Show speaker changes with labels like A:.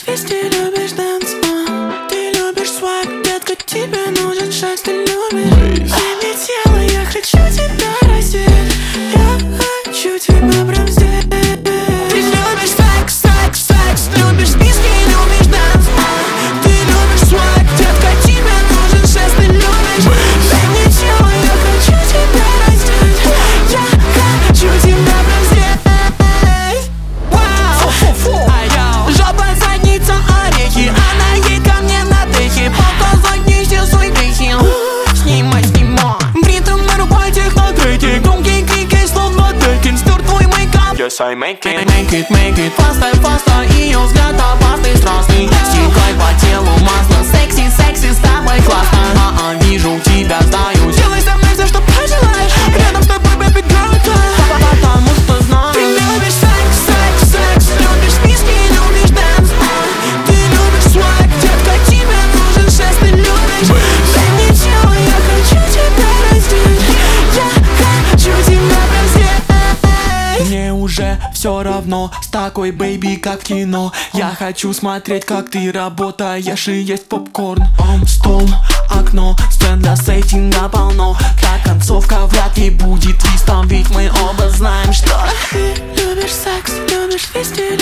A: твист, ты любишь дэнс, ты любишь свайп, детка, тебе нужен шаг, ты любишь. Дай тело, я хочу тебя раздеть, я хочу тебя прям здесь. Ты любишь секс, секс, секс, любишь виски, любишь дэнс, ты любишь свайп, детка, тебе нужен шест, ты любишь. Дай мне тело, я хочу тебя раздеть, я хочу тебя прям здесь. Жопа, задница, орехи, она едет ко мне на дыхе, показать не все свои грехи. Снимай, снимай, бритым на рукой технотреки, громкий крики, словно Декин, стер твой мейкап.
B: Yes, I make it.
A: Make it, фаста, фаста, ее взгляд опасный, страстный. Стекай по телу масло, секси, секси, с тобой классно. Вижу тебя, сдаюсь. Делай со мной все, что пожелаешь, рядом с тобой, baby girl, потому что знаю. Ты любишь секс, секс, секс, любишь виски, любишь дэнс, ты любишь свайп, детка, тебе нужен шест, ты любишь. Дай мне тело, я хочу тебя раздеть, я хочу тебя прям здесь. Мне уже все равно с такой бэйби, как в кино. Я хочу смотреть, как ты работаешь и есть попкорн. Стол, окно, сцен для сеттинга полно. Ta концовка вряд ли будет твистом, ведь мы оба знаем, что ты любишь секс, любишь виски,